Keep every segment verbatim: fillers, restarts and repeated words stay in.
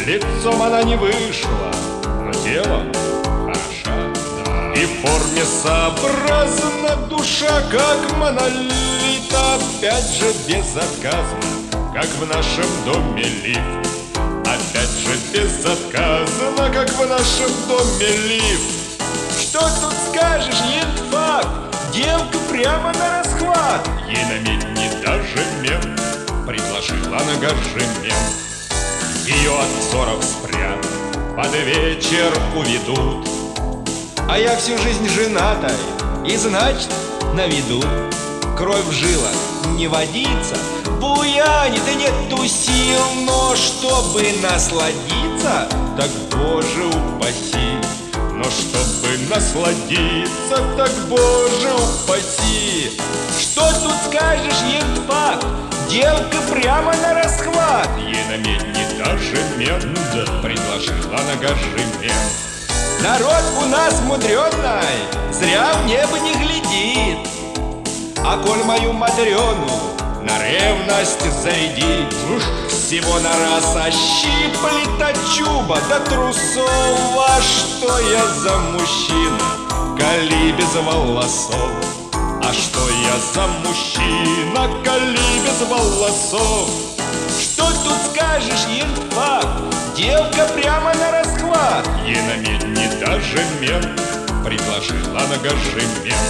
Лицом она не вышла, но телом хороша. И в форме сообразна душа, как монолит. Опять же безотказно, как в нашем доме лифт. Опять же безотказно, как в нашем доме лифт. Что тут скажешь, ентфакт, девка прямо на расхват. Ей намедни даже мент предложила нагажемент. Ее от взоров спрятан, под вечер уведут. А я всю жизнь женатой, и значит на виду. Кровь в жилах не водится, буянит и нету сил. Но чтобы насладиться, так боже упаси. Но чтобы насладиться, так боже упаси. Что тут скажешь, ентфакт, девка прямо на расхват. Ей намедни даже мент предложила нагажемент. Народ у нас мудрёный, зря в небо не глядит. А коль мою Матрёну на ревность зарядить, всего на раз ощиплет от чуба до трусов. А что я за мужчина, коли без волосов? А что я за мужчина, коли без волосов? Что тут скажешь, ентфакт, девка прямо на расхват. Ей намедни даже мент предложила нагажемент.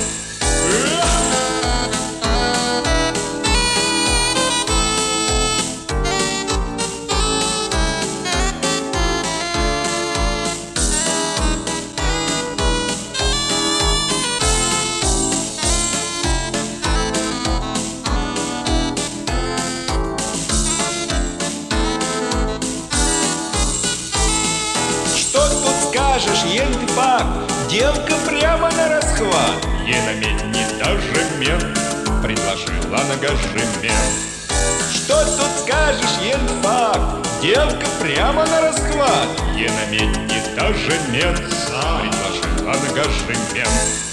Скажешь, ентфакт, девка прямо на расхват. Ей намедни даже мент предложила нагажемент. Что тут скажешь, ентфакт, девка прямо на расхват. Ей намедни даже мент предложила нагажемент.